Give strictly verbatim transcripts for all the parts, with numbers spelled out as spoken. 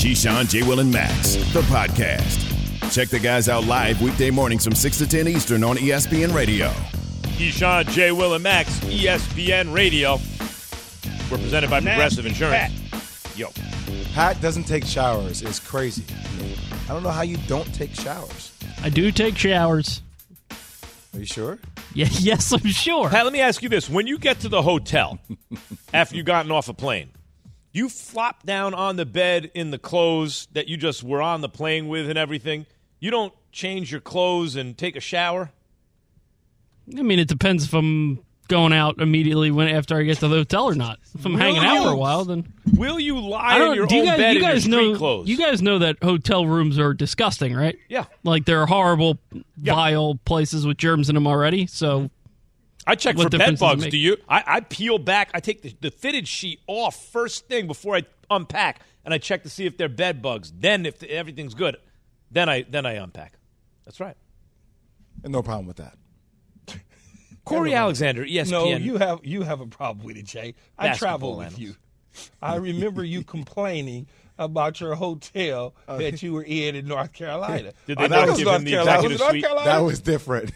Keyshawn, J. Will, and Max, the podcast. Check the guys out live weekday mornings from six to ten Eastern on E S P N Radio. Keyshawn, J. Will, and Max, E S P N Radio. We're presented by Progressive Insurance. Pat. Yo. Pat doesn't take showers. It's crazy. I don't know how you don't take showers. I do take showers. Are you sure? Yeah, yes, I'm sure. Pat, let me ask you this. When you get to the hotel after you've gotten off a plane, you flop down on the bed in the clothes that you just were on the plane with and everything. You don't change your clothes and take a shower? I mean, it depends if I'm going out immediately when after I get to the hotel or not. If I'm Will hanging out you- for a while, then Will you lie I in don't. your do you own guys, bed you in your guys street know? clothes? You guys know that hotel rooms are disgusting, right? Yeah. Like they're horrible, Yeah. vile places with germs in them already. So I check What for bed difference does it bugs. make? Do you? I, I peel back. I take the, the fitted sheet off first thing before I unpack, and I check to see if they're bed bugs. Then, if the, everything's good, then I then I unpack. That's right. And no problem with that. Corey Alexander, E S P N. No, you have you have a problem with it, Jay. I Basketball travel with analyst. you. I remember you complaining about your hotel that you were in in North Carolina. Did Oh, they that not was give North him the Carolina. executive Was it North suite? Carolina? That was different.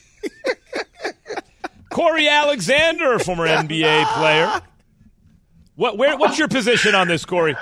Corey Alexander, former N B A player. What? Where? What's your position on this, Corey?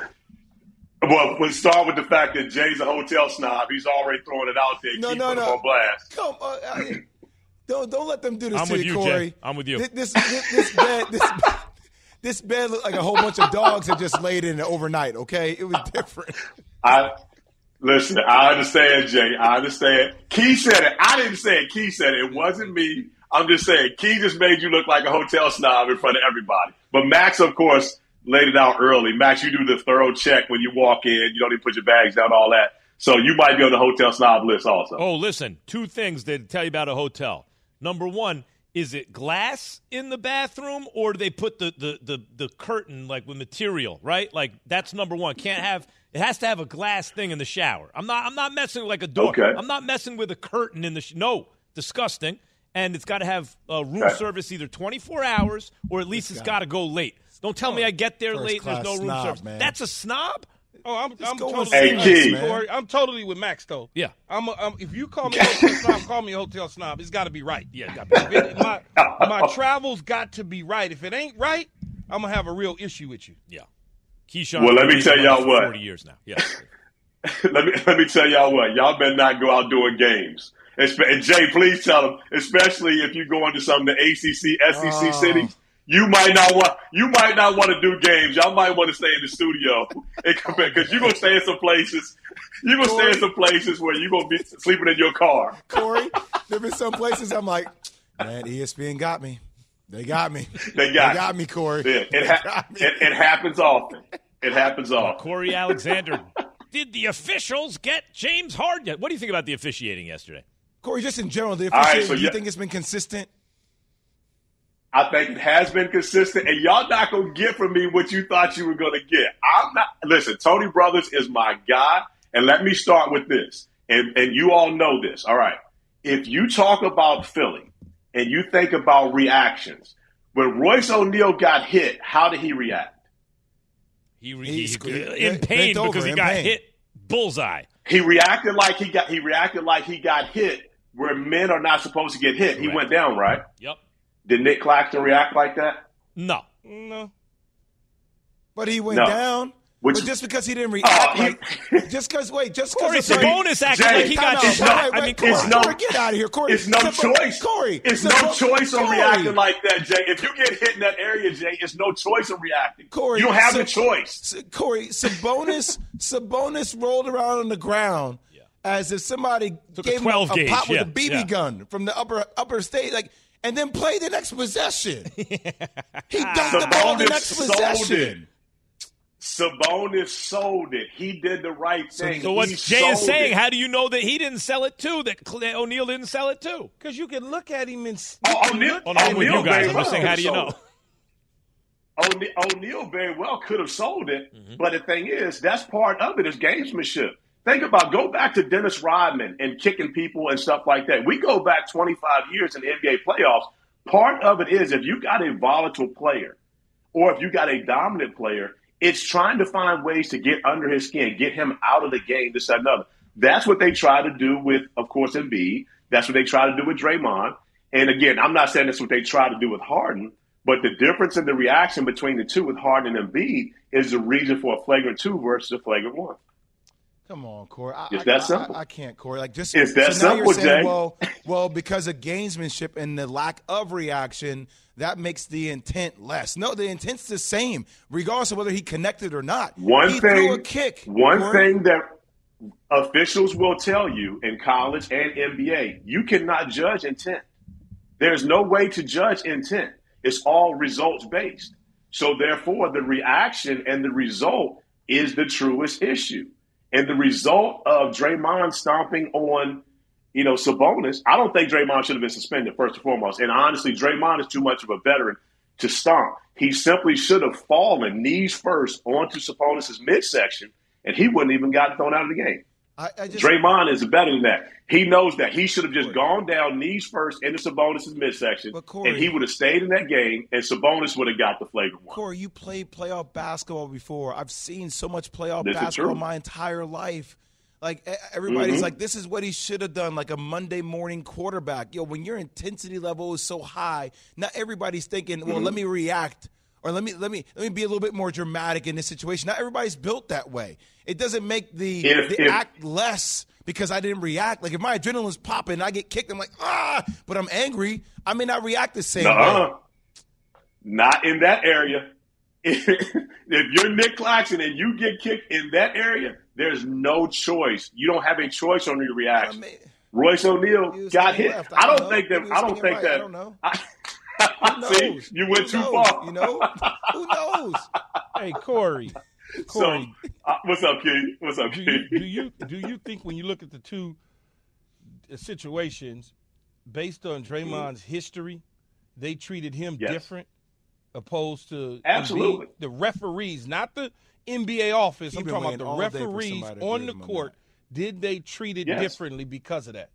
Well, we'll start with the fact that Jay's a hotel snob. He's already throwing it out there. No, Keep no, putting no. him on blast. Come on. I- don't don't let them do this I'm to with you, you, Jay. Corey. I'm with you. This this, this, this bed this, this bed looked like a whole bunch of dogs had just laid in it overnight. Okay, it was different. I listen. I understand, Jay. I understand. Key said it. I didn't say it. Key said it. It wasn't me. I'm just saying. Key just made you look like a hotel snob in front of everybody. But Max, of course, laid it out early. Max, you do the thorough check when you walk in. You don't even put your bags down, all that. So you might be on the hotel snob list also. Oh, listen. Two things that tell you about a hotel. Number one, is it glass in the bathroom, or do they put the, the, the, the curtain like with material, right? Like that's number one. Can't have it has to have a glass thing in the shower. I'm not I'm not messing with like a door. Okay. I'm not messing with a curtain in the sh- no, disgusting. And it's got to have uh, room Okay. service either twenty-four hours or at least it's got to go late. Don't tell me I get there First late and there's class no room snob, service. man. That's a snob? Oh, I'm, I'm go totally with Hey, with Key. Max, Corey. I'm totally with Max, though. Yeah. I'm, a, I'm if you call me a hotel snob, call me a hotel snob. It's got to be right. Yeah, it got to be. If it- my my travels got to be right. If it ain't right, I'm gonna have a real issue with you. Yeah. Keyshawn. Well, let me he's tell been y'all for what. forty years now. Yeah. let me let me tell y'all what. Y'all better not go out doing games. Espe- And Jay, please tell them, especially if you go into some of the A C C, S E C Oh. cities, you might not want you might not want to do games. Y'all might want to stay in the studio because you're gonna stay in some places. You're gonna stay in some places where you're gonna be sleeping in your car. Corey, there been some places I'm like, man, E S P N got me. They got me. They got, they got me, Corey. Yeah, They it, ha- got me. it, it happens often. It happens often. Corey Alexander. Did the officials get James Harden yet? What do you think about the officiating yesterday? Corey, just in general, the All right, officiating, so do you yeah- think it's been consistent? I think it has been consistent, and y'all not gonna get from me what you thought you were gonna get. I'm not. Listen, Tony Brothers is my guy, and let me start with this, and and you all know this. All right, if you talk about Philly and you think about reactions, when Royce O'Neal got hit, how did he react? He, re- He's- he, he- in pain bent over, because he in got pain. hit bullseye. He reacted like he got. He reacted like he got hit where men are not supposed to get hit. He Correct. went down, right? Yep. Did Nick Claxton react like that? No. No. But he went No. down. Which- but just because he didn't react, Oh, he- like, just because, wait, just Corey because Sabonis acted Jay, like he got Time out. shot. Wait, wait, I mean, Corey, it's no- Corey, get out of here, Corey. It's no Sabo- choice. Corey. It's Sabo- no choice on Corey. reacting like that, Jay. If you get hit in that area, Jay, it's no choice of reacting. Corey, you don't have so- the choice. S- Corey, Sabonis, Sabonis rolled around on the ground as if somebody Took a gave him twelve a, gauge, pop with yeah, a B B yeah. gun from the upper upper state, like, and then played the next possession. He dunked the ball the Sabonis next sold it. possession. Sabonis sold it. He did the right thing. So what He Jay is sold saying, it. how do you know that he didn't sell it too, that Cl- that O'Neal didn't sell it too? Because you can look at him and s- Oh, O'Neal, Oh, no, I'm with O'Neal you guys. very I'm just well saying, how do you sold know? it. O'Neal, O'Neal very well could have sold it, Mm-hmm. but the thing is, that's part of it is gamesmanship. Think about, go back to Dennis Rodman and kicking people and stuff like that. We go back twenty-five years in the N B A playoffs. Part of it is if you got a volatile player or if you got a dominant player, It's trying to find ways to get under his skin, get him out of the game, this, that, and other. That's what they try to do with, of course, Embiid. That's what they try to do with Draymond. And again, I'm not saying that's what they try to do with Harden, but the difference in the reaction between the two with Harden and Embiid is the reason for a flagrant two versus a flagrant one. Come on, Corey. I, it's I, that I, simple. I, I can't, Corey. Like just it's that so now simple, you're saying, Jay. Well, well, because of gamesmanship and the lack of reaction, that makes the intent less. No, the intent's the same, regardless of whether he connected or not. One he thing, threw a kick. One Corey. thing that officials will tell you in college and N B A, you cannot judge intent. There's no way to judge intent. It's all results based. So therefore, the reaction and the result is the truest issue. And the result of Draymond stomping on, you know, Sabonis, I don't think Draymond should have been suspended, first and foremost. And honestly, Draymond is too much of a veteran to stomp. He simply should have fallen knees first onto Sabonis' midsection, and he wouldn't even got thrown out of the game. I, I just, Draymond is better than that. He knows that he should have just gone down knees first into Sabonis' midsection, Corey, and he would have stayed in that game, and Sabonis would have got the flagrant one. Corey, you played playoff basketball before. I've seen so much playoff This is basketball true. my entire life. Like, everybody's Mm-hmm. like, this is what he should have done, like a Monday morning quarterback. Yo, when your intensity level is so high, not everybody's thinking, well, Mm-hmm. let me react. Or let me let me let me be a little bit more dramatic in this situation. Not everybody's built that way. It doesn't make the, If- the if- act less because I didn't react. Like if my adrenaline's popping and I get kicked, I'm like, ah, but I'm angry. I may not react the same way. Nuh-uh. Not in that area. If you're Nick Claxton and you get kicked in that area, there's no choice. You don't have a choice on your reaction. I mean, Royce O'Neal he was got swinging hit. left. I don't know. think that. Maybe he I was don't swinging think right. that. I don't know. I, Who See, knows? you went Who too knows? far. You know? Who knows? Hey, Corey. So, Corey, uh, what's up, Key? What's up, do Key? you, do you do you think when you look at the two situations, based on Draymond's history, they treated him Yes. different, opposed to Absolutely. Embiid? The referees, not the N B A office. He I'm been talking waiting about all the day for referees somebody to on give the him a court. Did they treat it Yes. differently because of that?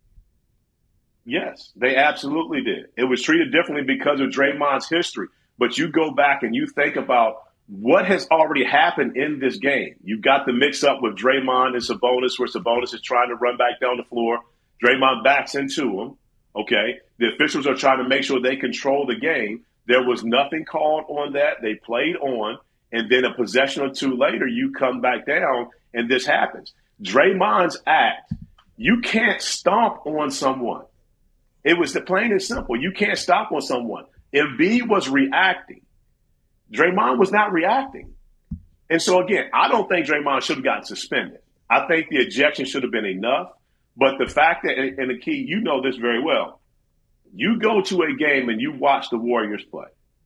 Yes, they absolutely did. It was treated differently because of Draymond's history. But you go back and you think about what has already happened in this game. You've got the mix-up with Draymond and Sabonis, where Sabonis is trying to run back down the floor. Draymond backs into him, okay? The officials are trying to make sure they control the game. There was nothing called on that. They played on, and then a possession or two later, you come back down, and this happens. Draymond's act, you can't stomp on someone. It was the plain and simple. You can't stop on someone. Embiid was reacting. Draymond was not reacting. And so, again, I don't think Draymond should have gotten suspended. I think the ejection should have been enough. But the fact that, and the key, you know this very well, you go to a game and you watch the Warriors play.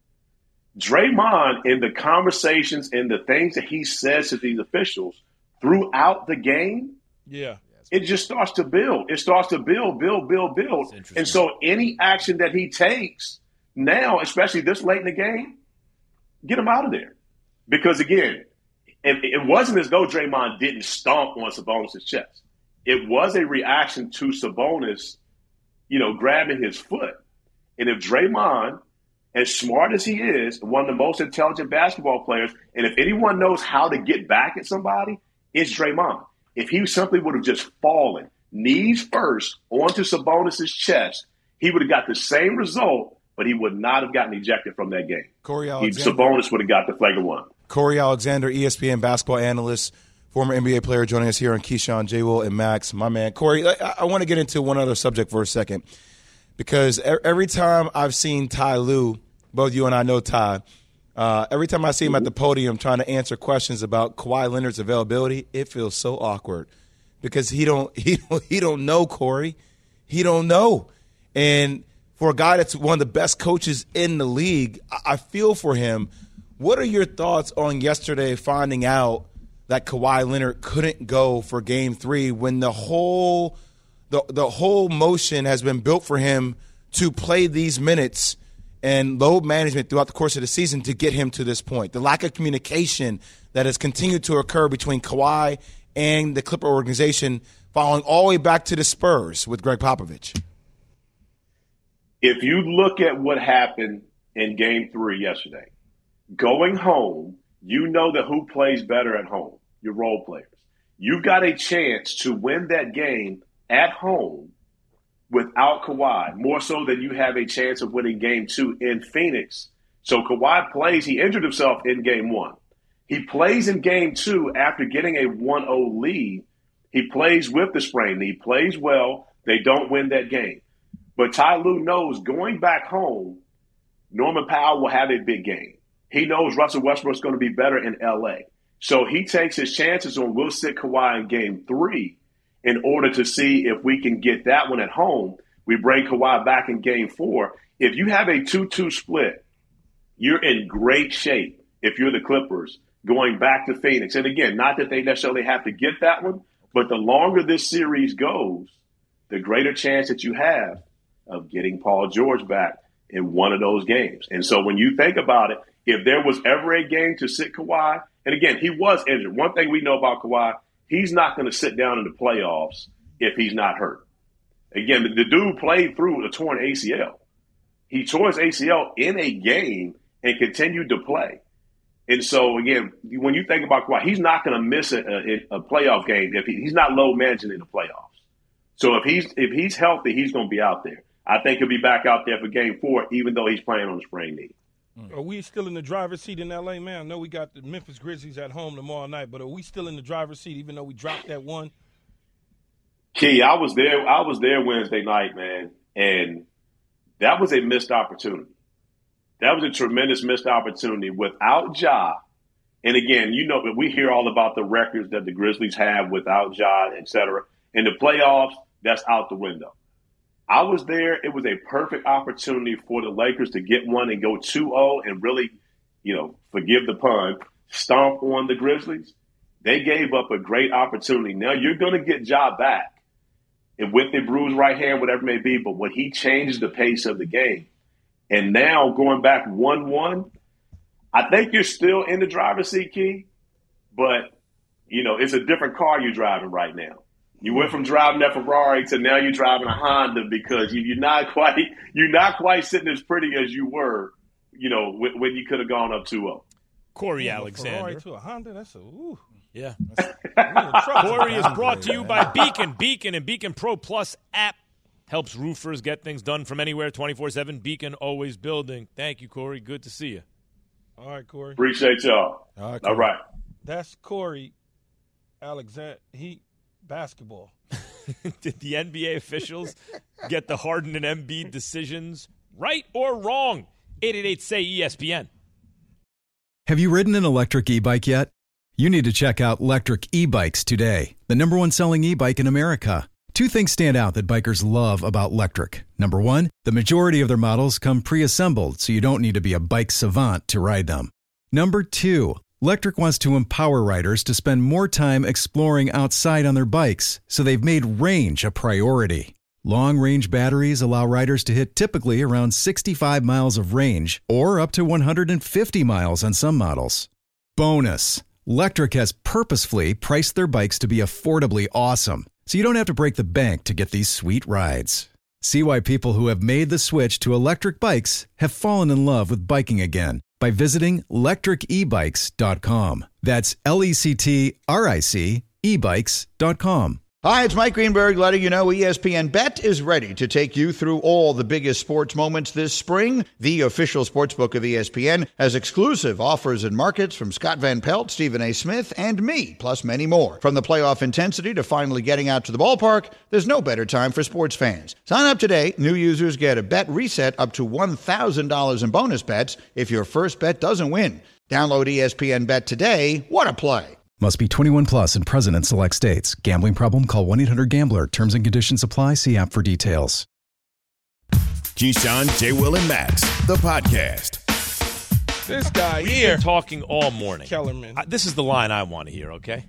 Draymond, in the conversations and the things that he says to these officials throughout the game, Yeah. it just starts to build. It starts to build, build, build, build. And so any action that he takes now, especially this late in the game, get him out of there. Because, again, it, it wasn't as though Draymond didn't stomp on Sabonis' chest. It was a reaction to Sabonis, you know, grabbing his foot. And if Draymond, as smart as he is, one of the most intelligent basketball players, and if anyone knows how to get back at somebody, it's Draymond. If he simply would have just fallen knees first onto Sabonis' chest, he would have got the same result, but he would not have gotten ejected from that game. Corey He, Alexander. Sabonis would have got the flagrant one. Corey Alexander, E S P N basketball analyst, former N B A player, joining us here on Keyshawn, J. Will, and Max. My man, Corey, I, I want to get into one other subject for a second, because every time I've seen Ty Lue, both you and I know Ty, uh, every time I see him at the podium trying to answer questions about Kawhi Leonard's availability, it feels so awkward because he don't he don't, he don't know, Corey. He don't know. And for a guy that's one of the best coaches in the league, I, I feel for him. What are your thoughts on yesterday finding out that Kawhi Leonard couldn't go for Game Three when the whole the the whole motion has been built for him to play these minutes and load management throughout the course of the season to get him to this point? The lack of communication that has continued to occur between Kawhi and the Clipper organization, following all the way back to the Spurs with Greg Popovich. If you look at what happened in Game Three yesterday, going home, you know that who plays better at home, your role players. You've got a chance to win that game at home without Kawhi, more so than you have a chance of winning game two in Phoenix. So Kawhi plays, he injured himself in game one. He plays in game two after getting a one oh lead. He plays with the sprain knee, plays well. They don't win that game. But Ty Lue knows going back home, Norman Powell will have a big game. He knows Russell Westbrook's going to be better in L A. So he takes his chances on we'll sit Kawhi in game three in order to see if we can get that one at home. We bring Kawhi back in game four. If you have a two two split, you're in great shape if you're the Clippers going back to Phoenix. And again, not that they necessarily have to get that one, but the longer this series goes, the greater chance that you have of getting Paul George back in one of those games. And so when you think about it, if there was ever a game to sit Kawhi, and again, he was injured. One thing we know about Kawhi, he's not going to sit down in the playoffs if he's not hurt. Again, the, the dude played through a torn A C L. He tore his A C L in a game and continued to play. And so, again, when you think about Kawhi, he's not going to miss a, a, a playoff game if he, he's not low managing in the playoffs. So if he's if he's healthy, he's going to be out there. I think he'll be back out there for game four, even though he's playing on a sprained knee. Are we still in the driver's seat in L A, man? I know we got the Memphis Grizzlies at home tomorrow night, but are we still in the driver's seat even though we dropped that one? Key, I was there. I was there Wednesday night, man, and that was a missed opportunity. That was a tremendous missed opportunity without Ja. And again, you know, we hear all about the records that the Grizzlies have without Ja, et cetera. In the playoffs, that's out the window. I was there. It was a perfect opportunity for the Lakers to get one and go two oh and really, you know, forgive the pun, stomp on the Grizzlies. They gave up a great opportunity. Now you're going to get Ja back, and with a bruised right hand, whatever it may be, but when he changes the pace of the game, and now going back one one, I think you're still in the driver's seat, Key, but, you know, it's a different car you're driving right now. You went from driving that Ferrari to now you're driving a Honda because you, you're not quite you're not quite sitting as pretty as you were, you know, when, when you could have gone up two oh. Corey Yeah, Alexander. Ferrari to a Honda, that's a ooh. Yeah. That's, Corey is brought to you by Beacon. Beacon and Beacon Pro Plus app helps roofers get things done from anywhere twenty-four seven. Beacon, always building. Thank you, Corey. Good to see you. All right, Corey. Appreciate y'all. All right. All right. That's Corey Alexander. He basketball. Did the N B A officials get the Harden and Embiid decisions right or wrong? eight eight eight, say E S P N. Have you ridden an electric e-bike yet? You need to check out Lectric E-Bikes today, the number one selling e-bike in America. Two things stand out that bikers love about Lectric. Number one, the majority of their models come pre-assembled, so you don't need to be a bike savant to ride them. Number two, Lectric wants to empower riders to spend more time exploring outside on their bikes, so they've made range a priority. Long-range batteries allow riders to hit typically around sixty-five miles of range, or up to one hundred fifty miles on some models. Bonus, Lectric has purposefully priced their bikes to be affordably awesome, so you don't have to break the bank to get these sweet rides. See why people who have made the switch to electric bikes have fallen in love with biking again by visiting lectric e bikes dot com. That's L E C T R I C e bikes dot com. Hi, it's Mike Greenberg letting you know E S P N Bet is ready to take you through all the biggest sports moments this spring. The official sportsbook of E S P N has exclusive offers and markets from Scott Van Pelt, Stephen A. Smith, and me, plus many more. From the playoff intensity to finally getting out to the ballpark, there's no better time for sports fans. Sign up today. New users get a bet reset up to one thousand dollars in bonus bets if your first bet doesn't win. Download E S P N Bet today. What a play. Must be twenty-one plus and present in select states. Gambling problem? Call one eight hundred gambler. Terms and conditions apply. See app for details. Keyshawn, J. Will, and Max, the podcast. This guy We've here, been talking all morning. Kellerman. I, this is the line I want to hear, okay?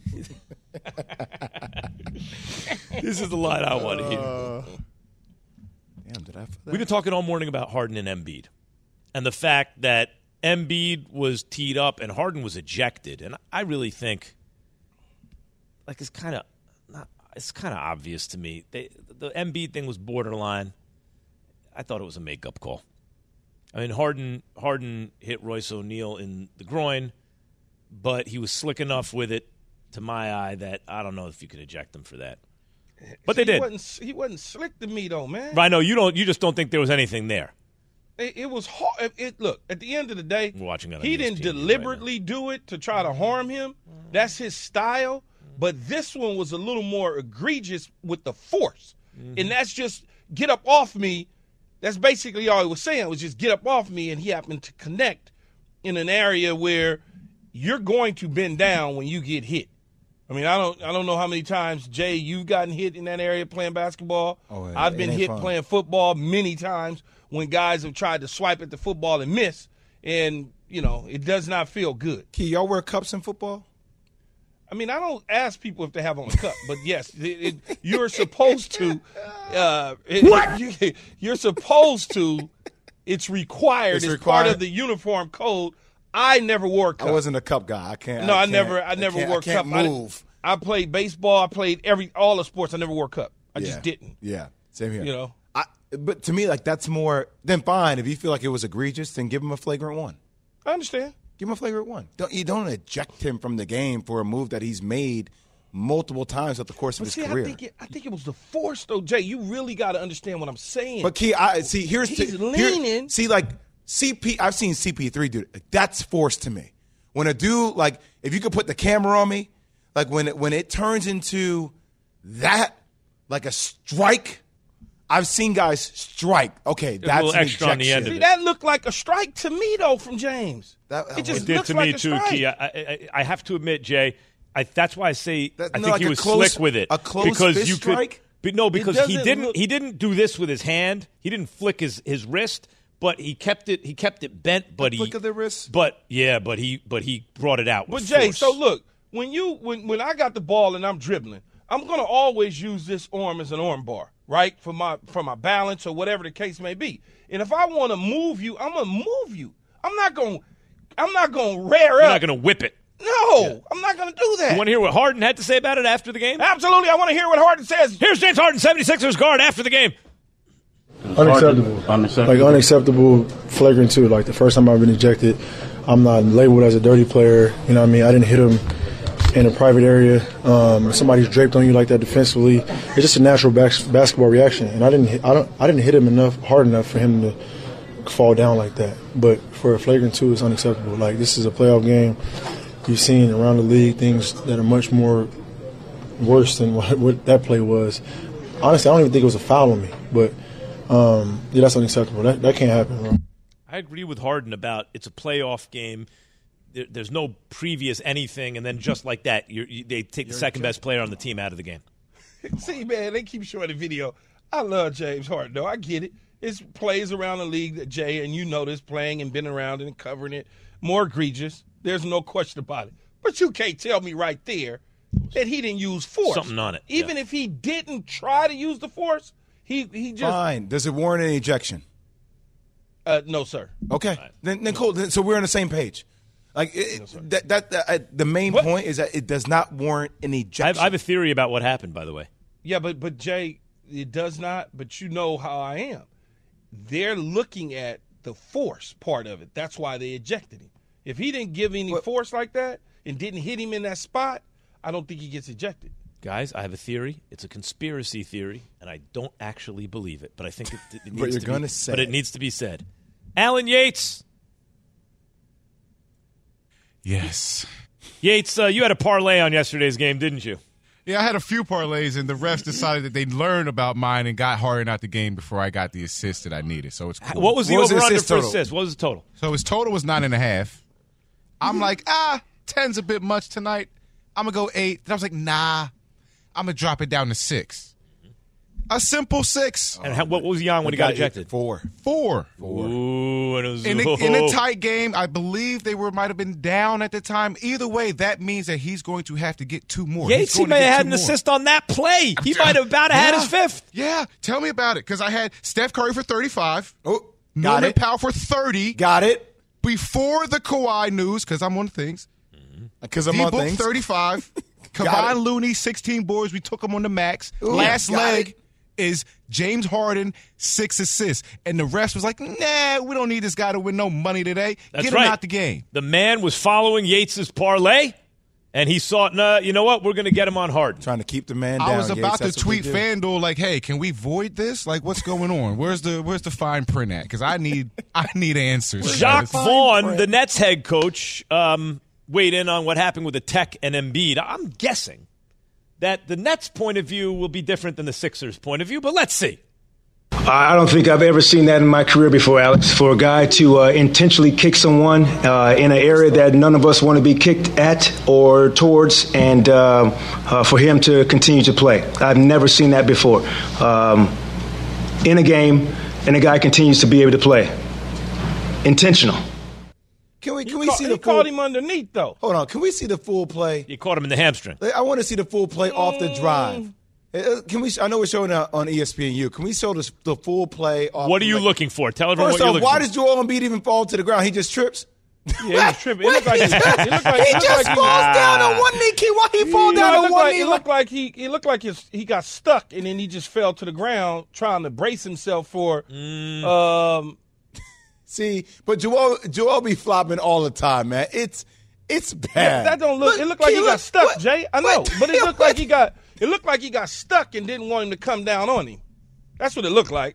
This is the line I want to hear. Uh, damn, did I? We've been talking all morning about Harden and Embiid and the fact that Embiid was teed up and Harden was ejected. And I really think, like, it's kind of not. It's kind of obvious to me. They, the Embiid thing was borderline. I thought it was a makeup call. I mean, Harden Harden hit Royce O'Neal in the groin. but he was slick enough with it, to my eye, that I don't know if you could eject him for that. But See, they did. He wasn't, he wasn't slick to me, though, man. I know you don't. You just don't think there was anything there. It, it was hard. It, it, look, at the end of the day, We're watching that on he E S P N didn't deliberately right do it to try to harm him. That's his style. But this one was a little more egregious with the force. Mm-hmm. And that's just get up off me. That's basically all he was saying was just get up off me, and he happened to connect in an area where you're going to bend down when you get hit. I mean, I don't I don't know how many times, Jay, you've gotten hit in that area playing basketball. Oh, yeah. I've been hit fun. playing football many times when guys have tried to swipe at the football and miss, and, you know, it does not feel good. Key, y'all wear cups in football? I mean, I don't ask people if they have on a cup, but yes, it, it, you're supposed to. Uh, it, what? You, you're supposed to. It's required. It's It's required? part of the uniform code. I never wore a cup. I wasn't a cup guy. I can't. No, I, I can't, never. I never can't, wore I can't cup. move. I, I played baseball. I played every all the sports. I never wore cup. I yeah. just didn't. Yeah, same here. You know. I, but to me, like that's more. Then fine. If you feel like it was egregious, then give him a flagrant one. I understand. Give him a flagrant one. Don't you don't eject him from the game for a move that he's made multiple times throughout the course of But his see, career. I think it, I think it was the force, though, Jay. You really got to understand what I'm saying. But Key, I see. Here's He's to, leaning. Here, see, like C P. I've seen C P three do it. That's force to me. When a dude like, if you could put the camera on me, like when it, when it turns into that, like a strike. I've seen guys strike. Okay, There's that's a little an extra on the ejection. end of See, it. that looked like a strike to me, though, from James. That- it just It did looks to like me a too, strike. Key. I, I, I have to admit, Jay, I, that's why I say That- I no, think like he a was close- slick with it a close because fist you could. strike? But no, because he doesn't didn't. look- He didn't do this with his hand. He didn't flick his, his wrist, but he kept it. He kept it bent. But A he flick of the wrist? But yeah, but he but he brought it out. But With Jay, force. so look, when you when when I got the ball and I'm dribbling, I'm gonna always use this arm as an arm bar, right? For my for my balance or whatever the case may be. And if I want to move you, I'm gonna move you. I'm not gonna I'm not gonna rear You're up. not going to whip it. No, I'm not gonna do that. You want to hear what Harden had to say about it after the game? Absolutely, I want to hear what Harden says. Here's James Harden, seventy-sixers guard, after the game. Unacceptable. Unacceptable. Like unacceptable, flagrant too. Like the first time I've been ejected, I'm not labeled as a dirty player. You know what I mean? I didn't hit him in a private area. Um, if somebody's draped on you like that defensively, it's just a natural bas- basketball reaction. And I didn't hit, I don't I didn't hit him enough hard enough for him to fall down like that. But for a flagrant two, it's unacceptable. Like this is a playoff game. You've seen around the league things that are much more worse than what, what that play was. Honestly, I don't even think it was a foul on me. But um, yeah, that's unacceptable. That that can't happen, bro. I agree with Harden about it's a playoff game. There, there's no previous anything, and then just like that, you're, you, they take the second best player on the team out of the game. See, man, they keep showing the video. I love James Harden, though. I get it. It's plays around the league that Jay and you know this, playing and been around it and covering it. More egregious. There's no question about it. But you can't tell me right there that he didn't use force. Something on it, Even yeah. if he didn't try to use the force, he he just Fine. Does it warrant an ejection? uh, no, sir. Okay. Then, then cool. Then, so we're on the same page. Like it, that. That, that uh, the main What? point is that it does not warrant an I have, ejection. I have a theory about what happened, by the way. Yeah, but but Jay, it does not. But you know how I am. They're looking at the force part of it. That's why they ejected him. If he didn't give any What? force like that and didn't hit him in that spot, I don't think he gets ejected. Guys, I have a theory. It's a conspiracy theory, and I don't actually believe it, but I think it, it needs But you're to gonna be, say But it it. needs to be said. Alan Yates. Yes. Yates, uh, you had a parlay on yesterday's game, didn't you? Yeah, I had a few parlays, and the refs decided that they'd learn about mine and got Harden out the game before I got the assist that I needed. So it's cool. What was the What was the over-under assist for total? assists? What was the total? So his total was nine and a half. I'm like, ah, ten's a bit much tonight. I'm going to go eight. Then I was like, nah, I'm going to drop it down to six. A simple six. And how, what was he on when he got ejected? Four. Four. Ooh, and it was, In a, in a tight game, I believe they were might have been down at the time. Either way, that means that he's going to have to get two more. Yates, He's he going to may get have had two an more. assist on that play. He might have about had his fifth. Yeah, tell me about it. Because I had Steph Curry for thirty-five. Oh, got Norman it. Powell for thirty. Got it. Before the Kawhi news, because I'm on things. Because I'm on D-Book things. thirty-five. Got Kevon it. Looney, sixteen boards. We took him on the max. Ooh, Last got leg. it. is James Harden, six assists. And the rest was like, nah, we don't need this guy to win no money today. That's Get him right. out the game. The man was following Yates's parlay, and he saw, nah, you know what? We're going to get him on Harden. Trying to keep the man down. I was about Yates. to tweet FanDuel like, "Hey, can we void this? Like, what's going on? Where's the Where's the fine print at? Because I need I need answers." Jacques guys. Vaughn, the Nets head coach, um, weighed in on what happened with the Tech and Embiid. I'm guessing that the Nets' point of view will be different than the Sixers' point of view, but let's see. I don't think I've ever seen that in my career before, Alex. For a guy to uh, intentionally kick someone uh, in an area that none of us want to be kicked at or towards, and uh, uh, for him to continue to play. I've never seen that before. Um, in a game, and a guy continues to be able to play. Intentional. Can we can He we caught- see he the full, caught him underneath, though. Hold on. Can we see the full play? You caught him in the hamstring. I want to see the full play off the drive. Uh, Can we? I know we're showing it on E S P N U. Can we show the, the full play off? What are you like, looking for? Tell everyone First what you're off, looking why for. does Joel Embiid even fall to the ground? He just trips. Yeah, he was tripping. It looked like he, it looked like, he it looked just like falls he, down on one knee. Key, why he fall No, down it on looked one like, knee? it looked like he it looked like his, he got stuck and then he just fell to the ground trying to brace himself for. Mm. Um, See, but Joel Joel be flopping all the time, man. It's it's bad. that, that don't look. Look, it looked like Key, he look, got stuck, what- Jay. I know, what- but it looked like he what- got. It looked like he got stuck and didn't want him to come down on him. That's what it looked like.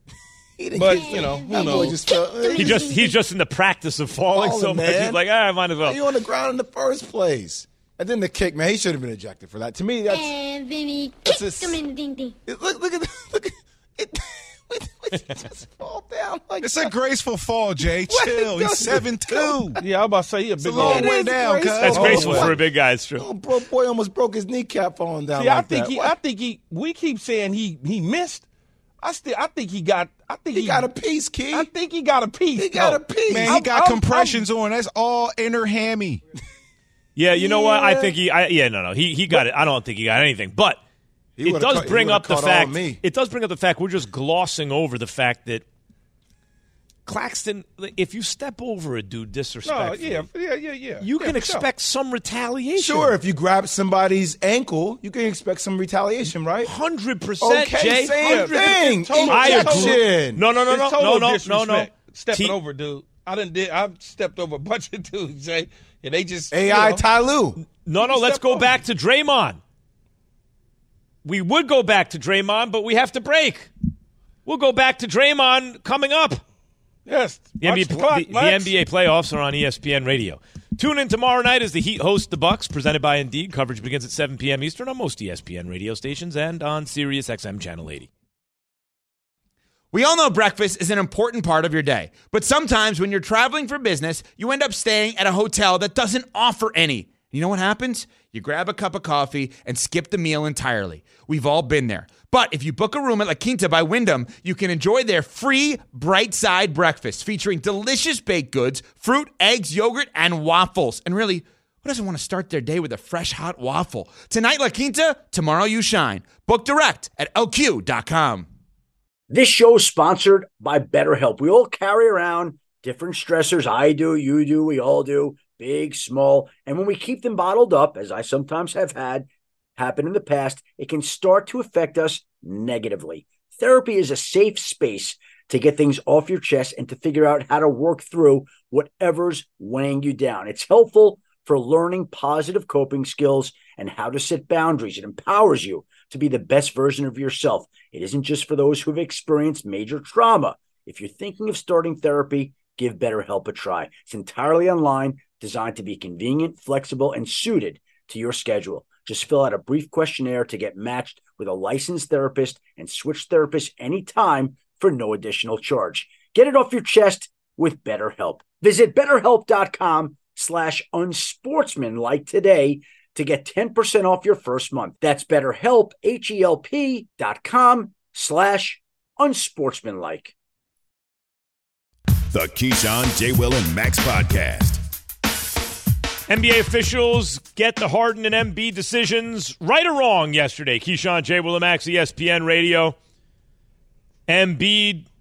He didn't But get- you know, who that boy knows? just fell- He just he's just in the practice of falling Falling, so much. man. He's like, ah, I might as well. you on the ground in the first place. And then the kick, man. He should have been ejected for that. To me, that's And then he That's kicked a- him in the ding ding. it- look. Look at the, look at it. It just fall down like It's that. a graceful fall, Jay. What? Chill. He's Don't- seven two. Yeah, I was about to say he a big a long old. way It is down, cuz. graceful. That's Oh, graceful boy. for a big guy. It's true. Oh, bro, boy almost broke his kneecap falling down See, like I think that. he. What? I think he. We keep saying he he missed. I still. I think he got. I think he he, got a piece, Key. I think he got a piece. He got though. a piece. Man, he I'm- got I'm- compressions on. That's all inner hammy. Yeah, you know what? I Yeah. think he. I, yeah, no, no. He he got it. I don't think he got anything. But He it would've does cut- he bring would've up the caught all fact. me. It does bring up the fact we're just glossing over the fact that Claxton. If you step over a dude No, disrespectfully, yeah, yeah, yeah, yeah. you Yeah, can for sure. expect some retaliation. Sure, if you grab somebody's ankle, you can expect some retaliation, right? Hundred percent, Okay, Jay. same one hundred thing. Total- I Injection. agree. No, no, no, It's no, total no, no, no, no. disrespect. Stepping T- over, dude. I done did. I've stepped over a bunch of dudes, Jay, and they just A you I know, Ty Lue. No, no, You let's step go over. back to Draymond. We would go back to Draymond, but we have to break. We'll go back to Draymond coming up. Yes, The watch N B A, the clock, the, the Max. N B A playoffs are on E S P N Radio. Tune in tomorrow night as the Heat host the Bucks, presented by Indeed. Coverage begins at seven p.m. Eastern on most E S P N radio stations and on Sirius X M Channel eighty. We all know breakfast is an important part of your day, but sometimes when you're traveling for business, you end up staying at a hotel that doesn't offer any. You know what happens? You grab a cup of coffee and skip the meal entirely. We've all been there. But if you book a room at La Quinta by Wyndham, you can enjoy their free Bright Side breakfast featuring delicious baked goods, fruit, eggs, yogurt, and waffles. And really, who doesn't want to start their day with a fresh hot waffle? Tonight, La Quinta, tomorrow you shine. Book direct at L Q dot com. This show is sponsored by BetterHelp. We all carry around different stressors. I do, you do, we all do, big, small. And when we keep them bottled up, as I sometimes have had happen in the past, it can start to affect us negatively. Therapy is a safe space to get things off your chest and to figure out how to work through whatever's weighing you down. It's helpful for learning positive coping skills and how to set boundaries. It empowers you to be the best version of yourself. It isn't just for those who have experienced major trauma. If you're thinking of starting therapy, give BetterHelp a try. It's entirely online, designed to be convenient, flexible, and suited to your schedule. Just fill out a brief questionnaire to get matched with a licensed therapist and switch therapists anytime for no additional charge. Get it off your chest with BetterHelp. Visit BetterHelp.com slash unsportsmanlike today to get ten percent off your first month. That's BetterHelp, H-E-L-P dot com slash unsportsmanlike. The Keyshawn, J. Will, and Max podcast. N B A officials get the Harden and Embiid decisions right or wrong yesterday. Keyshawn, J. Will, and Max, E S P N Radio. Embiid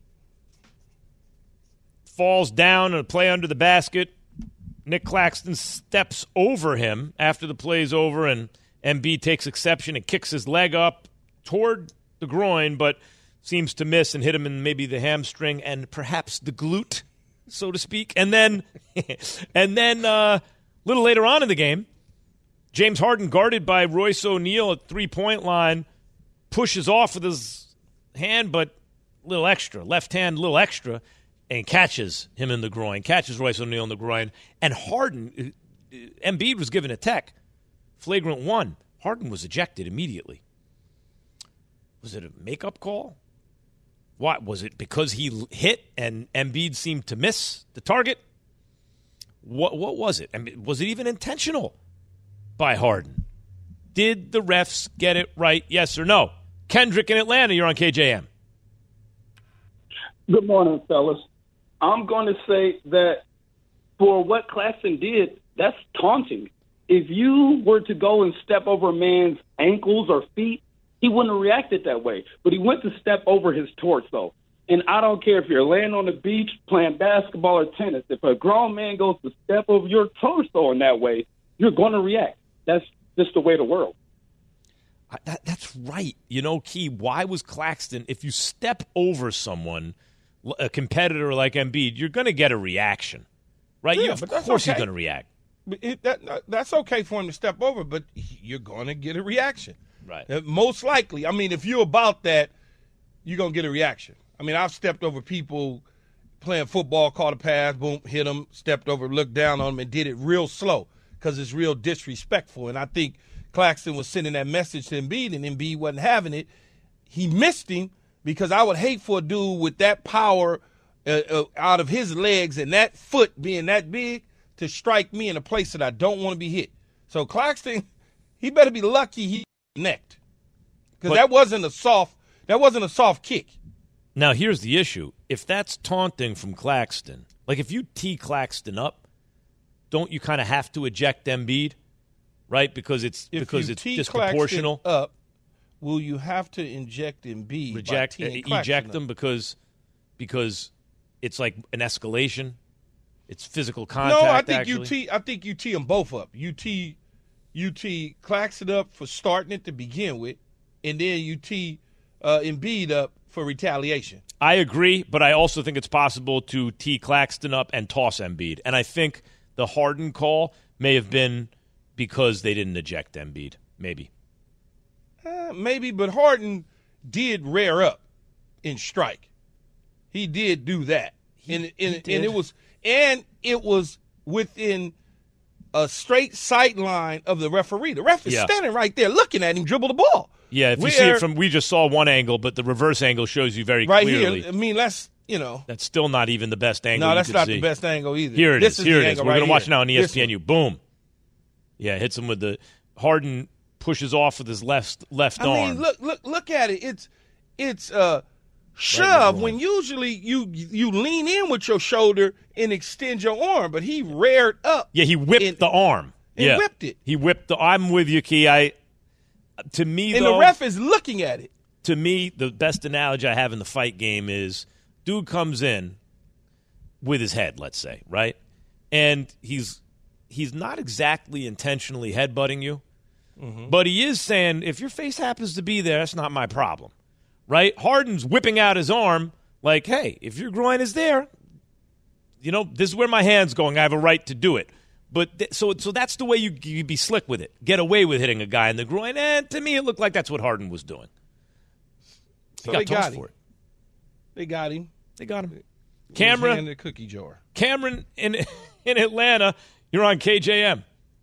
falls down and a play under the basket. Nick Claxton steps over him after the play's over, and Embiid takes exception and kicks his leg up toward the groin, but seems to miss and hit him in maybe the hamstring and perhaps the glute, so to speak. And then, and then uh, a little later on in the game, James Harden, guarded by Royce O'Neal at three-point line, pushes off with his hand, but a little extra, left hand, a little extra, and catches him in the groin, catches Royce O'Neal in the groin. And Harden, Embiid was given a tech, flagrant one. Harden was ejected immediately. Was it a makeup call? What was it? Because he hit and Embiid seemed to miss the target? What what was it? I mean, was it even intentional by Harden? Did the refs get it right? Yes or no? Kendrick in Atlanta, you're on K J M. Good morning, fellas. I'm going to say that for what Claxton did, that's taunting. If you were to go and step over a man's ankles or feet, he wouldn't have reacted that way. But he went to step over his torso. And I don't care if you're laying on the beach playing basketball or tennis. If a grown man goes to step over your torso in that way, you're going to react. That's just the way of the world. That, that's right. You know, Key, why was Claxton, if you step over someone, a competitor like Embiid, you're going to get a reaction, right? Yeah, you, of but that's course okay. he's going to react. It, that, that's okay for him to step over, but you're going to get a reaction. Right. Uh, most likely. I mean, if you're about that, you're going to get a reaction. I mean, I've stepped over people playing football, caught a pass, boom, hit them, stepped over, looked down on them, and did it real slow because it's real disrespectful. And I think Claxton was sending that message to Embiid, and Embiid wasn't having it. He missed him because I would hate for a dude with that power uh, uh, out of his legs and that foot being that big to strike me in a place that I don't want to be hit. So Claxton, he better be lucky he necked, because that wasn't a soft that wasn't a soft kick. Now here's the issue: if that's taunting from Claxton, like if you tee Claxton up, don't you kind of have to eject Embiid, right? Because it's if because you it's tee disproportional. Claxton up, will you have to inject Embiid? Reject, by teeing eject Claxton them up? because because it's like an escalation. It's physical contact. No, I think actually. you tee. I think you tee them both up. You tee, you tee Claxton up for starting it to begin with, and then you tee uh, Embiid up for retaliation. I agree, but I also think it's possible to tee Claxton up and toss Embiid. And I think the Harden call may have been because they didn't eject Embiid. Maybe. Uh, maybe, but Harden did rear up in strike. He did do that, He, and and, he and did. it was and it was within a straight sight line of the referee. The ref is Yeah. standing right there looking at him dribble the ball. Yeah, if you Where- see it from, we just saw one angle, but the reverse angle shows you very right clearly. here. I mean, that's you know. That's still not even the best angle. No, you that's could not see. the best angle either. Here it This is. is Here the it is. angle We're right gonna watch here. now on E This S P N U. Boom. Yeah, hits him with the Harden pushes off with his left left I arm. mean, look, look, look at it. It's it's uh shove when usually you you lean in with your shoulder and extend your arm, but he reared up. Yeah, he whipped and, the arm. and yeah, whipped it. He whipped the. I'm with you, Key. I to me and though, the ref is looking at it. To me, the best analogy I have in the fight game is dude comes in with his head, let's say, right, and he's he's not exactly intentionally headbutting you, mm-hmm. but he is saying if your face happens to be there, that's not my problem. Right? Harden's whipping out his arm like, hey, if your groin is there, you know, this is where my hand's going. I have a right to do it. But th- so so that's the way you, you be slick with it. Get away with hitting a guy in the groin. And to me, it looked like that's what Harden was doing. So he got they got tossed him. for it. They got him. They got him. His Cameron, hand in the cookie jar. Cameron in in Atlanta, you're on K J M.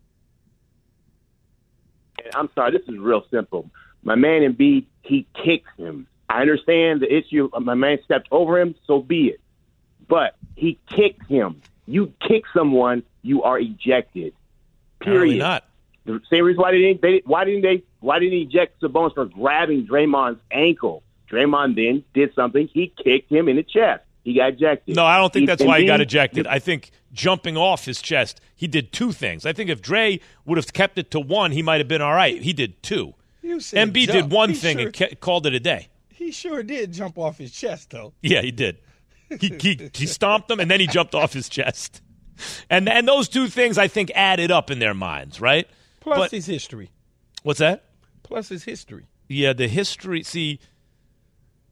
I'm sorry, this is real simple. My man Embiid, he kicks him. I understand the issue. My man stepped over him, so be it. But he kicked him. You kick someone, you are ejected. Period. Apparently not. The same reason why they didn't. They, why didn't they? Why didn't he eject Sabonis for grabbing Draymond's ankle? Draymond then did something. He kicked him in the chest. He got ejected. No, I don't think He- that's and why he got then- ejected. I think jumping off his chest, he did two things. I think if Dre would have kept it to one, he might have been all right. He did two. You said Embiid jump. did one He thing sure- and ca- called it a day. He sure did jump off his chest, though. Yeah, he did. He, he he stomped him and then he jumped off his chest. And and those two things I think added up in their minds, right? Plus But- his history. What's that? Plus his history. Yeah, the history. See,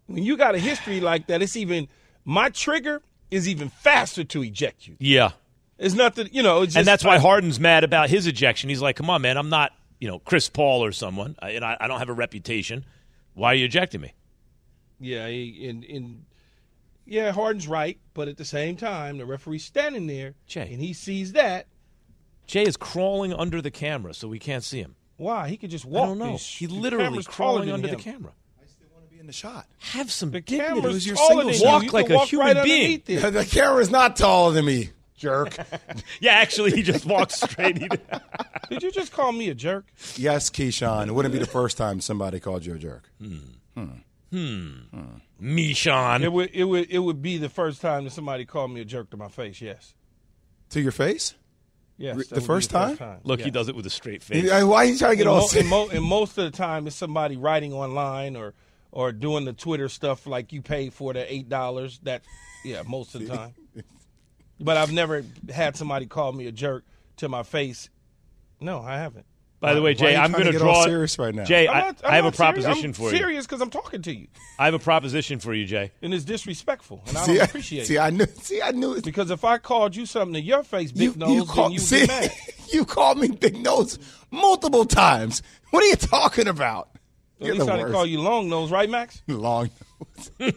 when you got a history like that, it's even my trigger is even faster to eject you. Yeah. It's nothing, you know. It's just, and that's why Harden's mad about his ejection. He's like, come on, man, I'm not, you know, Chris Paul or someone, and I, I don't have a reputation. Why are you ejecting me? Yeah, in, in, yeah, Harden's right, but at the same time, the referee's standing there, Jay. and he sees that. Jay is crawling under the camera, so we can't see him. Why? He could just walk. I don't know. He's, He the literally camera's crawling taller under than the him. camera. In the shot. Have some The dignity. camera's Who's your taller than single you. Walk You like can a walk human right being. underneath it. The camera's not taller than me, jerk. Yeah, actually, he just walks straight. He Did you just call me a jerk? Yes, Keyshawn. It wouldn't be the first time somebody called you a jerk. Hmm. Hmm. Hmm. Me, Sean. It would. It would. It would be the first time that somebody called me a jerk to my face. Yes. To your face? Yes. Re- that the would be first time? Look, Yes. he does it with a straight face. Why are you trying to get and all mo- serious? and, mo- and most of the time, it's somebody writing online or or doing the Twitter stuff like you pay for the eight dollars. That, yeah, most of the time. But I've never had somebody call me a jerk to my face. No, I haven't. By the way, Why are Jay, you I'm trying going to to get all draw. serious right now? Jay, I'm I, not- I'm I have a not serious. proposition I'm for you. serious because I'm talking to you, I have a proposition for you, Jay. and it's disrespectful, and I See, don't appreciate see, it. I knew. See, I knew. It. Because if I called you something to your face, big nose, then call- you would see, be mad. you called me big nose multiple times. What are you talking about? At You're least the I didn't worst. call you long nose, right, Max? Long nose.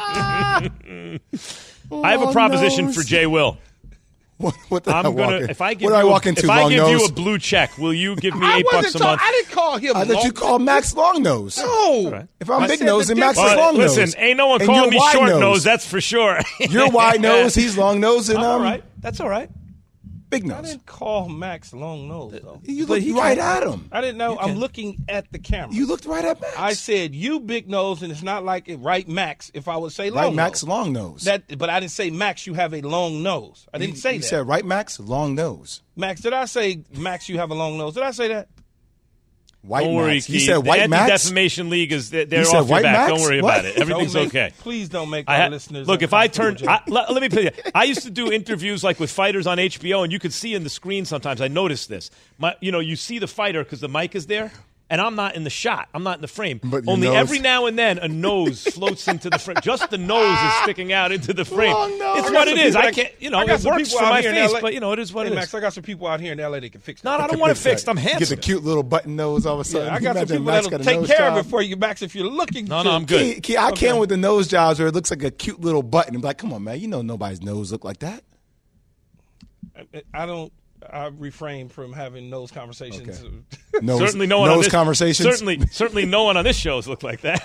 I have a Long proposition nose. for Jay Will. What, what the I'm hell gonna. walk in? If I give what do you, I a- walk into? if I long give nose? you a blue check, will you give me I eight wasn't bucks a talk- month? I didn't call him I long thought you called Max long nose. No. Right. If I'm I big said nose, the then Max is difference- Well, long nose. listen, ain't no one And calling you're me wide short nose. nose. That's for sure. You're wide nose. He's long nose, and I'm um, all right. That's all right. big I nose. didn't call Max long nose, though. You But looked he right can't- at him. I didn't know. You I'm can- looking at the camera. You looked right at Max. I said you big nose, and it's not like it right Max. If I would say long right, Max, nose. long nose. That, but I didn't say Max. You have a long nose. I didn't you, say you that. said right, Max, long nose. Max, did I say Max? You have a long nose. Did I say that? White Don't worry, Max. You Keith. said the white Max. Anti-Defamation League is they're, they're You said off your white back. Max? Don't worry What? about it. Everything's Don't make- okay. Please don't make I our ha- listeners. look, if I uncomfortable, turn, Jay. I, let, let me tell you, I used to do interviews like with fighters on H B O, and you could see in the screen sometimes. I noticed this. My, you know, you see the fighter because the mic is there, and I'm not in the shot. I'm not in the frame. But your Only nose- every now and then a nose floats into the frame. Just the nose is sticking out into the frame. Long nose. It's I got what some it is. people I that- can't, you know, I got it some works people for out my here in face, L A but you know, it is what Hey, it is. Max, I got some people out here in L A that can fix that. No, I don't want it fixed. I'm Get handsome. the cute little button nose all of a sudden. Yeah, I got some Imagine people Max that'll got a take nose care job. of it for you, Max, if you're looking No, to. no, I'm good. Key, Key, I Okay. can't with the nose jobs where it looks like a cute little button. I'm like, come on, man. You know nobody's nose look like that. I- I don't. I refrain from having those conversations. Okay. Nose, certainly no one on nose this, conversations. Certainly, certainly no one on this show has looked like that.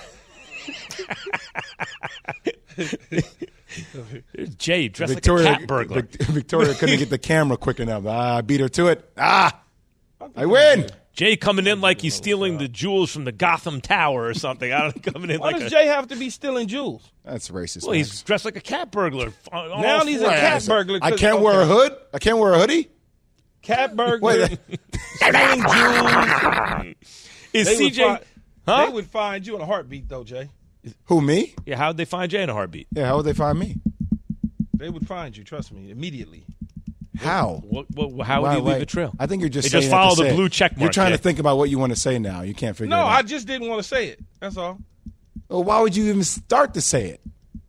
There's Jay dressed Victoria, like a cat burglar. Vic- Victoria couldn't get the camera quick enough. Ah, I beat her to it. Ah, I win. Jay coming in like he's stealing the jewels from the Gotham Tower or something. I don't know, coming in Why like does a, Jay have to be stealing jewels? That's racist. well, he's dressed like a cat burglar. on all Now he's a fours. cat burglar. I 'cause- can't wear a okay. hood. I can't wear a hoodie. Cat burglar. Wait, stealing jewels. Is They C would J? fi- Huh? They would find you in a heartbeat, though, Jay. Who, me? Yeah, how'd they find Jay in a heartbeat? Yeah, how would they find me? They would find you. Trust me, immediately. How? What, what, how would Why- you leave wait. a trail? I think you're just They saying just that to follow the say it. blue check You're mark, trying Jay. to think about what you want to say now. You can't figure No, it out. I just didn't want to say it. That's all. Well, why would you even start to say it?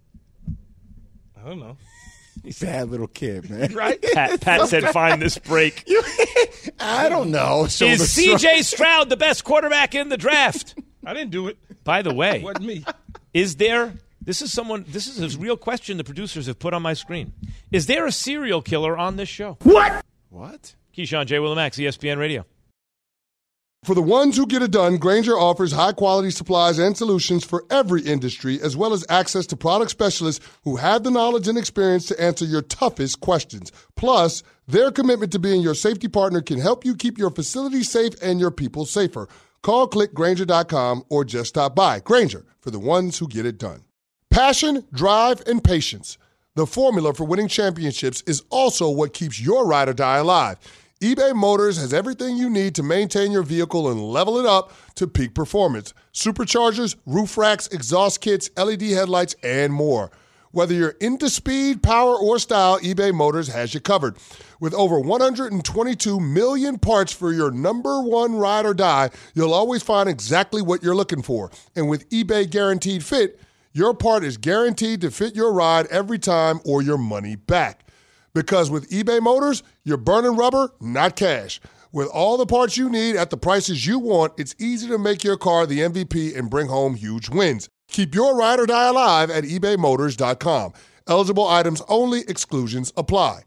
I don't know. Bad little kid, man. Right? Pat, Pat said, "Find this break." You, I don't know. Shoulder Is C J Stroud the best quarterback in the draft? I didn't do it. By the way, It wasn't me. is there? This is someone. This is a real question the producers have put on my screen. Is there a serial killer on this show? What? What? Keyshawn J. Willimax, E S P N Radio. For the ones who get it done, Grainger offers high-quality supplies and solutions for every industry, as well as access to product specialists who have the knowledge and experience to answer your toughest questions. Plus, their commitment to being your safety partner can help you keep your facility safe and your people safer. Call, click Grainger dot com, or just stop by. Grainger, for the ones who get it done. Passion, drive, and patience. The formula for winning championships is also what keeps your ride or die alive. eBay Motors has everything you need to maintain your vehicle and level it up to peak performance. Superchargers, roof racks, exhaust kits, L E D headlights, and more. Whether you're into speed, power, or style, eBay Motors has you covered. With over one hundred twenty-two million parts for your number one ride or die, you'll always find exactly what you're looking for. And with eBay Guaranteed Fit, your part is guaranteed to fit your ride every time or your money back. Because with eBay Motors, you're burning rubber, not cash. With all the parts you need at the prices you want, it's easy to make your car the M V P and bring home huge wins. Keep your ride or die alive at ebay motors dot com. Eligible items only. Exclusions apply.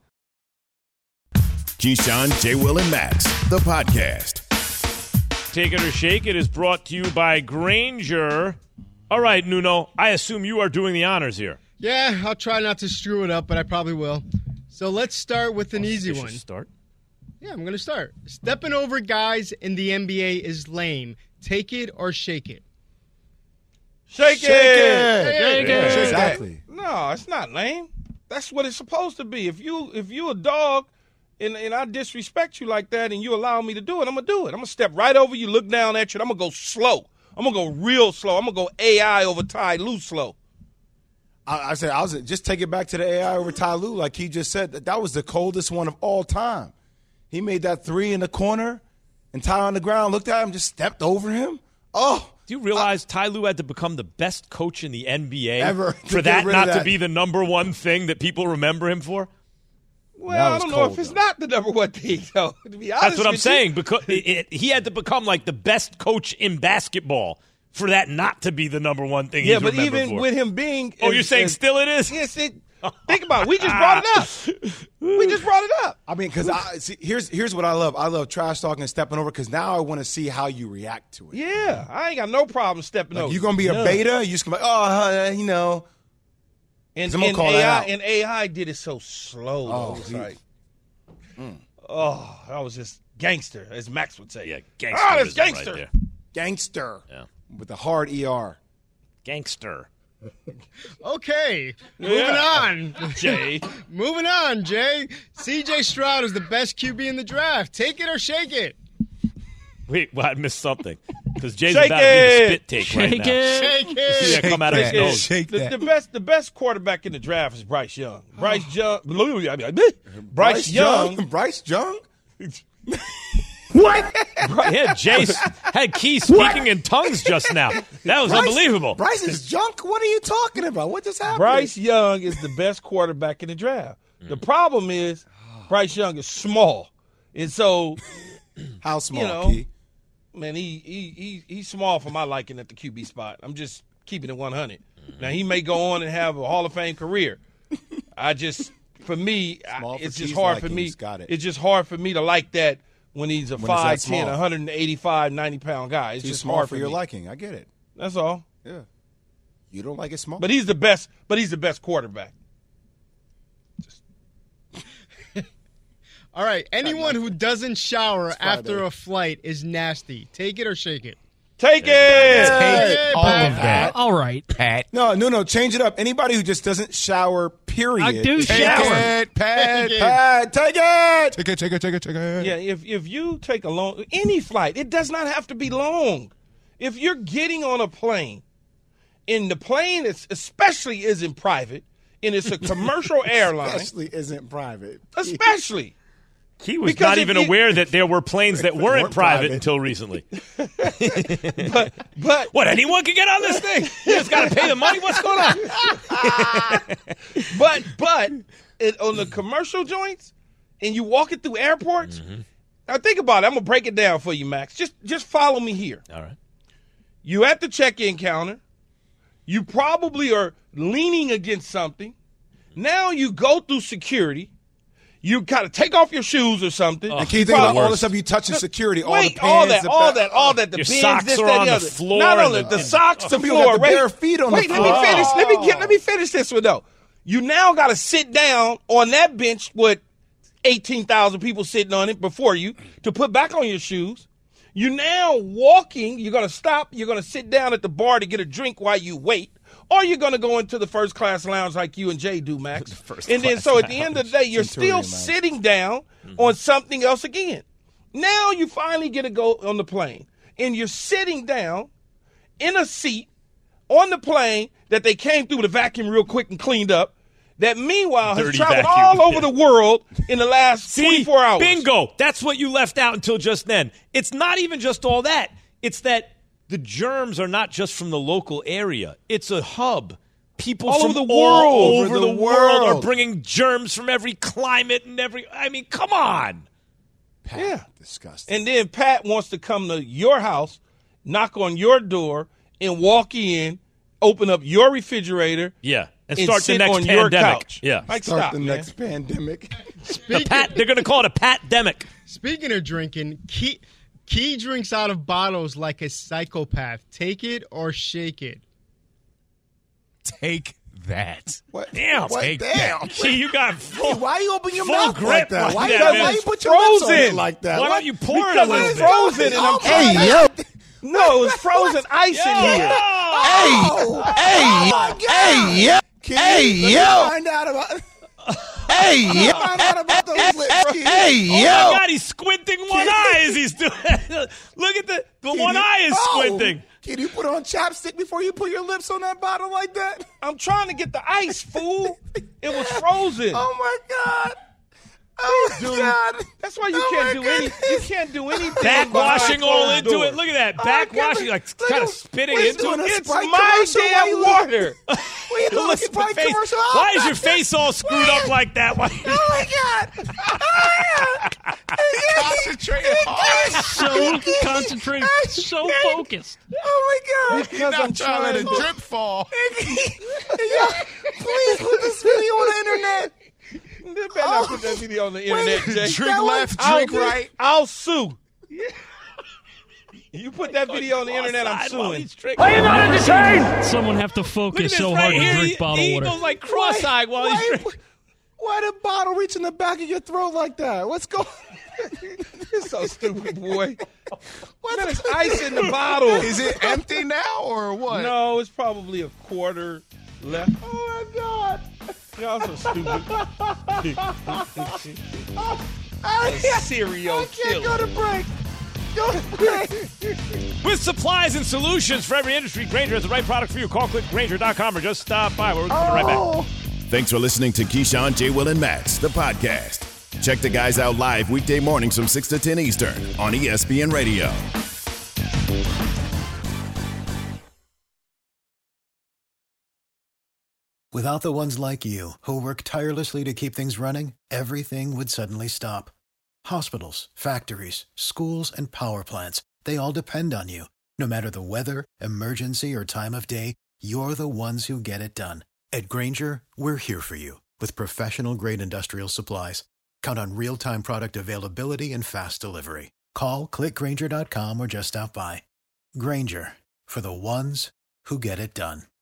Keyshawn, J. Will, and Max, the podcast. Take It or Shake It is brought to you by Grainger. All right, Nuno, I assume you are doing the honors here. Yeah, I'll try not to screw it up, but I probably will. So let's start with an oh, easy one. Start? Yeah, I'm going to start. Stepping over guys in the N B A is lame. Take it or shake it. Shake, Shake it. it. Shake Yeah, it. exactly. No, it's not lame. That's what it's supposed to be. If you if you a dog and, and I disrespect you like that and you allow me to do it, I'm going to do it. I'm going to step right over you, look down at you, and I'm going to go slow. I'm going to go real slow. I'm going to go A I over Ty Lue slow. I, I said, I was just take it back to the A I over Ty Lue, like he just said. That, that was the coldest one of all time. He made that three in the corner, and Ty on the ground looked at him, just stepped over him. Oh. Do you realize I, Ty Lue had to become the best coach in the N B A ever for that not to be the number one thing that people remember him for? Well, I don't know if it's not the number one thing, though. To be honest That's what I'm with saying. You. Because it, it, he had to become like the best coach in basketball for that not to be the number one thing. Yeah, he's but remembered even for. with him being, oh, as, you're saying as, still it is? Yes, it. Think about it. We just brought it up. We just brought it up. I mean, because I see, here's here's what I love. I love trash talking and stepping over because now I want to see how you react to it. Yeah, I ain't got no problem stepping like over. You're gonna be a None. beta. You just gonna be like, oh, uh, you know. And, I'm gonna and call A I that out. and A I did it so slow. Oh, though. It's he- like, Mm. oh, that was just gangster, as Max would say. Yeah, gangster. Ah, that's gangster. Right there. Gangster. Yeah. With a hard E R. Gangster. Okay, moving Yeah. on. Jay. Moving on, Jay. C J Stroud is the best Q B in the draft. Take it or shake it. Wait, well, I missed something. Because Jay's Shake about to do the it. spit take Shake right now. it. Shake See it. that come out of his Shake it. nose. Shake The, that. the best, the best quarterback in the draft is Bryce Young. Bryce Young, Bryce, Young. Bryce Young? Yeah, Jay had Key speaking in tongues just now. That was Bryce- unbelievable. Bryce is junk? What are you talking about? What just happened? Bryce Young is the best quarterback in the draft. The problem is Bryce Young is small, and so How small, you know, Key? man, he, he he he's small for my liking at the Q B spot. I'm just keeping it one hundred. Now he may go on and have a Hall of Fame career. I just, for me, I, Small for it's just Key's hard for me. likings. Got it. It's just hard for me to like that when he's a When it's that five ten, small. one eighty-five, ninety pound guy. It's Too just small hard for for your me. liking. I get it. That's all. Yeah. You don't like it small? But he's the best. But he's the best quarterback. All right, anyone who doesn't shower It's Friday. after a flight is nasty. Take it or shake it. Take it. Take all of that. All right. Pat. No, no, no. Change it up. Anybody who just doesn't shower, period. I do Take shower. it. Pat. Pat. Take it. Pat, take it. Take it, take it, take it, take it. Yeah, if if you take a long any flight, it does not have to be long. If you're getting on a plane, and the plane is especially isn't private, and it's a commercial airline, Especially isn't private. especially. He was Because not if even you- aware that there were planes that weren't, weren't private, private. until recently. But but What, anyone can get on this thing? You just got to pay the money? What's going on? but but it, on the commercial joints, and you walking through airports. Mm-hmm. Now think about it. I'm gonna break it down for you, Max. Just just follow me here. All right. You at the check-in counter. You probably are leaning against something. Now you go through security. You kind of take off your shoes or something. And can you think about all the stuff you touch in security? All Wait, the all pans, that, the all ba- that, all that. The Your bins, socks this, are that, on the, the other. floor Not and only the- the, and- socks, Some the people floor. got the Wait, bare feet on the wait, let floor. me finish. Let me get. Let me finish this one though. You now got to sit down on that bench with eighteen thousand people sitting on it before you to put back on your shoes. You now walking. You're gonna stop. You're gonna sit down at the bar to get a drink while you wait. Or you're going to go into the first class lounge like you and Jay do, Max. First and then, class so at the end of the day, you're Centurion still lounge. sitting down on something else again. Now you finally get to go on the plane, and you're sitting down in a seat on the plane that they came through with a vacuum real quick and cleaned up. That meanwhile has Dirty traveled vacuum, all over yeah. the world in the last See, twenty-four hours. Bingo. That's what you left out until just then. It's not even just all that. It's that the germs are not just from the local area. It's a hub. People All from over the all world. over The the world are world. bringing germs from every climate and every. I mean, come on. Yeah. Disgusting. And then Pat wants to come to your house, knock on your door, and walk in, open up your refrigerator. Yeah, and and start sit the next on your pandemic. couch. Yeah, Like, Start stop, the man. next pandemic. the pat, they're going to call it a pat-demic. Speaking of drinking, Key, Key drinks out of bottles like a psychopath. Take it or shake it. Take that. What? Damn. What? Take Damn. that. Key, you got full. Hey, why you open your full mouth grip like that? like Why, that, you, man. why you put your lips on it Frozen. like that? Why What? don't you pour it a Because little it's bit? frozen, and I'm Hey, trying yo. to- No, it's frozen ice in here. Hey, hey, hey, yo. Hey, yo. Find out about. Hey, yo. Find out about those lips. Hey, Oh yo. my God, he's squinting one eye as he's doing. Look at the the Can one you- eye is Oh. squinting. Can you put on chapstick before you put your lips on that bottle like that? I'm trying to get the ice, fool. It was frozen. Oh my God. Oh my Dude, God. That's why you Oh can't my do God. any. You can't do anything. Backwashing behind all closed into doors. it. Look at that. Oh, I can't Backwashing, believe- like look kind at- of spitting what is into doing it. a It's Sprite my commercial? Why damn you water. What you doing? Elizabeth Sprite face- commercial? Why is your face all screwed up like that? Why? Oh my God. Oh my God. Concentrate hard. So concentrated, so focused. Oh my God. Because Not I'm trying to let trying. a drip fall. Yo, please put this video on the internet. You better not put that video on the internet, Jay. Drink That was- left, I'll, drink right. I'll sue. You put that video on the internet, I'm Cross-eyed while suing. he's drinking. Never seen someone have to Look at focus this so right hard to here. drink He, bottled he water. goes like cross-eyed while he's Why, drinking. why the bottle reach in the back of your throat like that? What's going You're so stupid, boy. What's There's ice in the bottle. Is it empty now or what? No, it's probably a quarter left. Oh my God. Y'all so stupid. I, Serial I can't killer. go to break. Go to break. With supplies and solutions for every industry, Grainger has the right product for you. Call click Grainger dot com or just stop by. We're coming right back. Oh. Thanks for listening to Keyshawn, J. Will, and Max, the podcast. Check the guys out live weekday mornings from six to ten Eastern on E S P N Radio. Without the ones like you, who work tirelessly to keep things running, everything would suddenly stop. Hospitals, factories, schools, and power plants, they all depend on you. No matter the weather, emergency, or time of day, you're the ones who get it done. At Grainger, we're here for you with professional-grade industrial supplies. Count on real-time product availability and fast delivery. Call, click Grainger dot com, or just stop by. Grainger, for the ones who get it done.